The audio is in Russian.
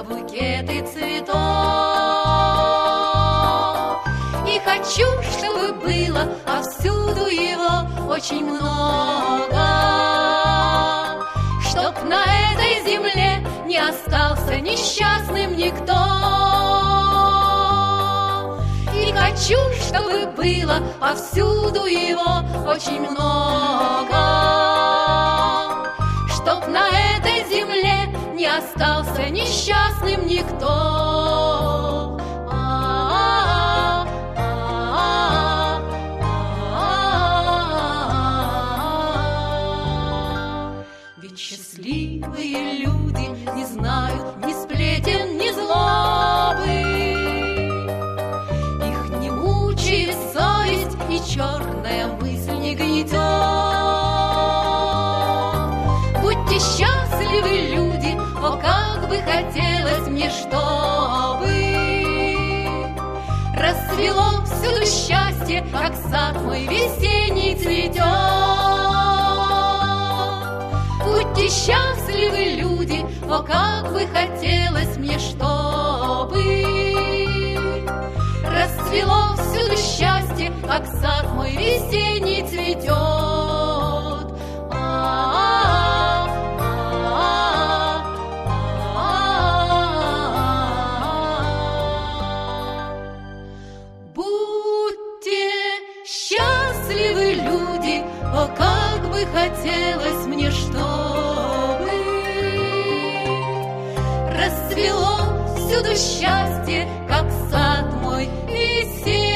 букеты цветов. И хочу, чтобы было повсюду его очень много, чтоб на этой земле не остался несчастным никто. И хочу, чтобы было повсюду его очень много, чтоб на этой земле не остался несчастным никто. Ведь счастливые люди не знают ни сплетен, ни злобы, их не мучает совесть и черная мысль не гнетет. Будьте счастливы, люди, о, как бы хотелось мне, чтобы расцвело всюду счастье, как сад мой весенний цветет. Будьте счастливы, люди, о, как бы хотелось мне, чтобы расцвело всюду счастье, как сад мой весенний цветет. Будьте счастливы, люди, о, как бы хотелось мне, чтобы расцвело всюду счастье, как сад мой весенний.